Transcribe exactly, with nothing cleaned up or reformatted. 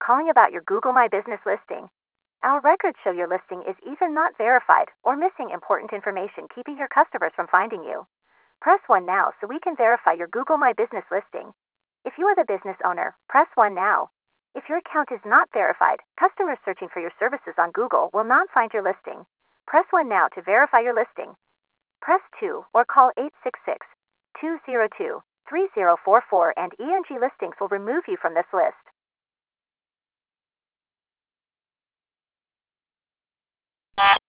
calling about your Google My Business listing. Our records show your listing is either not verified or missing important information, keeping your customers from finding you. Press one now so we can verify your Google My Business listing. If you are the business owner, press one now. If your account is not verified, customers searching for your services on Google will not find your listing. Press one now to verify your listing. Press two or call eight six six, two zero two, three zero four four and E N G Listings will remove you from this list.